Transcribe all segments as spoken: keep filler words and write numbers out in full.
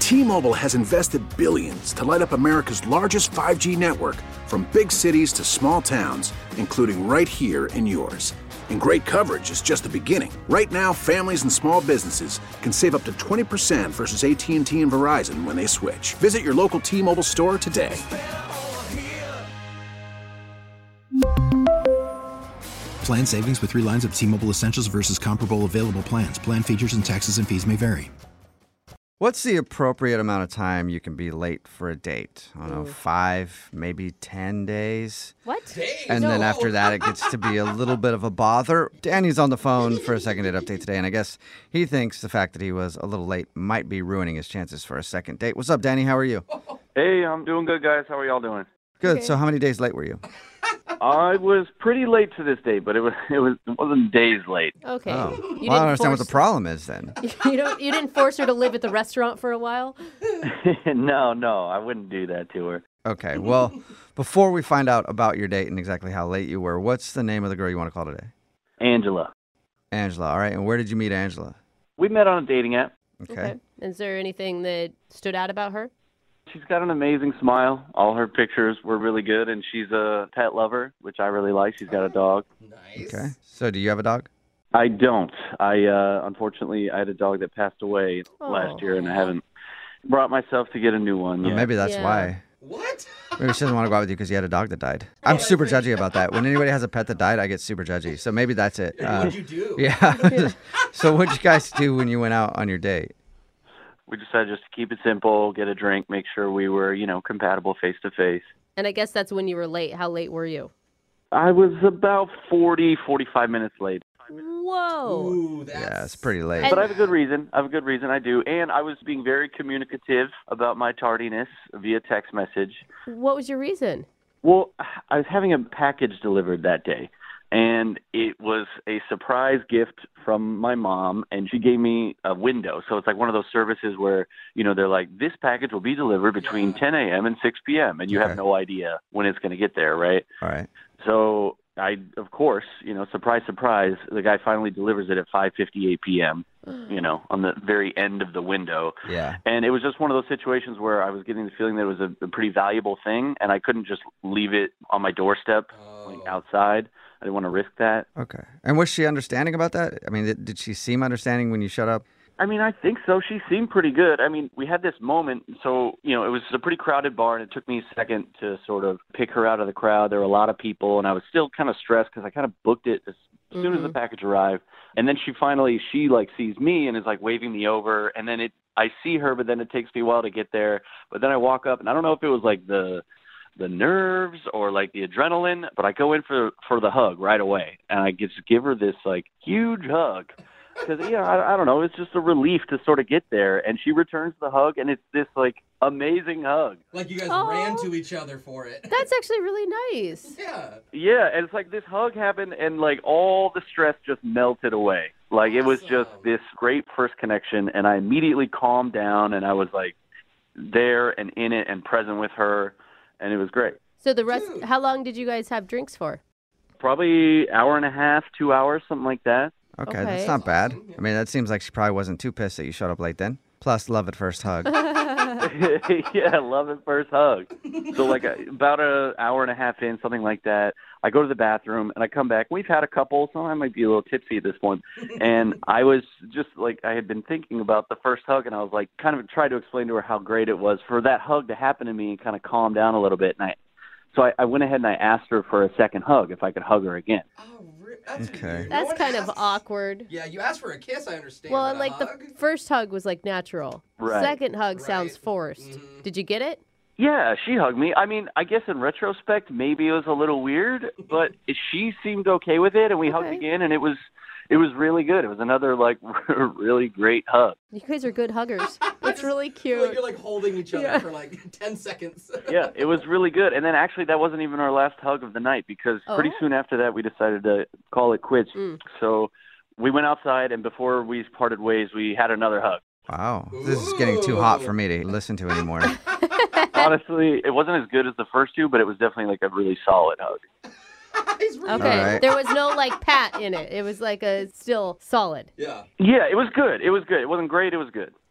T-Mobile has invested billions to light up America's largest five G network, from big cities to small towns, including right here in yours. And great coverage is just the beginning. Right now, families and small businesses can save up to twenty percent versus A T and T and Verizon when they switch. Visit your local T-Mobile store today. Plan savings with three lines of T-Mobile Essentials versus comparable available plans. Plan features and taxes and fees may vary. What's the appropriate amount of time you can be late for a date? I don't know, Ooh. five, maybe ten days? What? Days? And then No. after that, it gets to be a little bit of a bother. Danny's on the phone for a second date update today, and I guess he thinks the fact that he was a little late might be ruining his chances for a second date. What's up, Danny? How are you? Hey, I'm doing good, guys. How are y'all doing? Good. Okay. So how many days late were you? I was pretty late to this date, but it was it was it wasn't days late. Okay. Oh. You Well, I didn't don't understand what force- the problem is then. You don't. You didn't force her to live at the restaurant for a while. no, no, I wouldn't do that to her. Okay. Well, before we find out about your date and exactly how late you were, what's the name of the girl you want to call today? Angela. Angela. All right. And where did you meet Angela? We met on a dating app. Okay. Is there anything that stood out about her? She's got an amazing smile. All her pictures were really good, and she's a pet lover, which I really like. She's got a dog. Nice. Okay. So do you have a dog? I don't. I uh, unfortunately I had a dog that passed away Oh. last year, and I haven't brought myself to get a new one Well, yet. maybe that's Yeah. why. What? Maybe she doesn't want to go out with you because you had a dog that died. I'm super judgy about that. When anybody has a pet that died, I get super judgy. So maybe that's it. Uh, What'd you do? yeah. So what'd you guys do when you went out on your date? We decided just to keep it simple, get a drink, make sure we were, you know, compatible face to face. And I guess that's when you were late. How late were you? I was about forty, forty-five minutes late. Whoa. Ooh, that's... Yeah, it's pretty late. And- But I have a good reason. I have a good reason. I do. And I was being very communicative about my tardiness via text message. What was your reason? Well, I was having a package delivered that day, and it was a surprise gift from my mom, and she gave me a window. So it's like one of those services where, you know, they're like, this package will be delivered between ten a.m. and six p.m., and you Okay. have no idea when it's going to get there, right? All right. So I, of course, you know, surprise, surprise, the guy finally delivers it at five fifty-eight p.m., you know, on the very end of the window. Yeah. And it was just one of those situations where I was getting the feeling that it was a, a pretty valuable thing, and I couldn't just leave it on my doorstep, like, Oh. outside. I didn't want to risk that. Okay. And was she understanding about that? I mean, did, did she seem understanding when you showed up? I mean, I think so. She seemed pretty good. I mean, we had this moment. So, you know, it was a pretty crowded bar, and it took me a second to sort of pick her out of the crowd. There were a lot of people, and I was still kind of stressed because I kind of booked it as soon as the package arrived. And then she finally, she like sees me and is like waving me over. And then it, I see her, but then it takes me a while to get there. But then I walk up, and I don't know if it was like the the nerves or like the adrenaline, but I go in for for the hug right away, and I just give her this like huge hug. Because, you know, I, I don't know, it's just a relief to sort of get there. And she returns the hug, and it's this, like, amazing hug. Like you guys Oh. ran to each other for it. That's actually really nice. Yeah. Yeah, and it's like this hug happened, and, like, all the stress just melted away. Like, it was just Awesome. this great first connection, and I immediately calmed down, and I was, like, there and in it and present with her, and it was great. So the rest, Dude. how long did you guys have drinks for? Probably hour and a half, two hours, something like that. Okay, Okay. that's not bad. Awesome, yeah. I mean, that seems like she probably wasn't too pissed that you showed up late then. Plus, love at first hug. Yeah, love at first hug. So like a, about an hour and a half in, something like that, I go to the bathroom and I come back. We've had a couple, so I might be a little tipsy at this point. And I was just like, I had been thinking about the first hug, and I was like, kind of tried to explain to her how great it was for that hug to happen to me and kind of calm down a little bit. And I, so I, I went ahead and I asked her for a second hug, if I could hug her again. Oh, re- that's Okay. weird. No That's one kind of asks- awkward. Yeah, you asked for a kiss, I understand. Well, but and a like hug? the first hug was like natural. Right. Second hug sounds Right. forced. Mhm. Did you get it? Yeah, she hugged me. I mean, I guess in retrospect, maybe it was a little weird, but she seemed okay with it, and we hugged Okay. again, and it was it was really good. It was another, like, really great hug. You guys are good huggers. It's really Feel like cute. you're like holding each other Yeah. for like ten seconds. Yeah, it was really good. And then actually that wasn't even our last hug of the night, because pretty Oh. soon after that we decided to call it quits. Mm. So we went outside, and before we parted ways, we had another hug. Wow. This is getting too hot for me to listen to anymore. Honestly, it wasn't as good as the first two, but it was definitely like a really solid hug. He's really Okay, All right. there was no like pat in it. It was like a still solid. Yeah. Yeah, it was good. It was good. It wasn't great. It was good.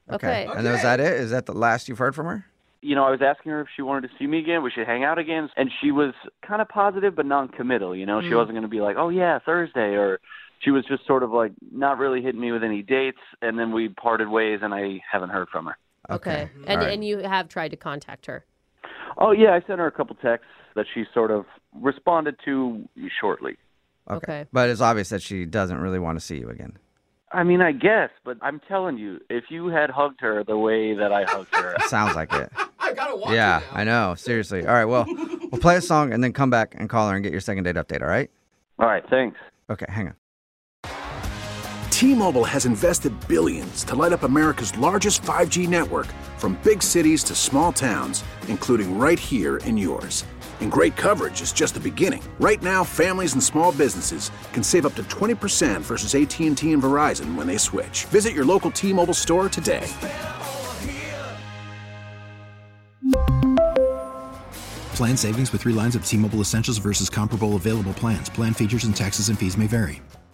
Okay. And was that it? Is that the last you've heard from her? You know, I was asking her if she wanted to see me again, we should hang out again, and she was kind of positive but non-committal, you know? She wasn't going to be like, oh, yeah, Thursday, or she was just sort of like not really hitting me with any dates, and then we parted ways, and I haven't heard from her. Okay. And All right. and you have tried to contact her. Oh, yeah, I sent her a couple texts that she sort of responded to shortly. Okay. But it's obvious that she doesn't really want to see you again. I mean, I guess, but I'm telling you, if you had hugged her the way that I hugged her, Sounds like it. I gotta watch Yeah, it now. I know. Seriously. All right, well, we'll play a song and then come back and call her and get your second date update, all right? all right, thanks. Okay, hang on. T-Mobile has invested billions to light up America's largest five G network, from big cities to small towns, including right here in yours. And great coverage is just the beginning. Right now, families and small businesses can save up to twenty percent versus A T and T and Verizon when they switch. Visit your local T-Mobile store today. Plan savings with three lines of T-Mobile Essentials versus comparable available plans. Plan features and taxes and fees may vary.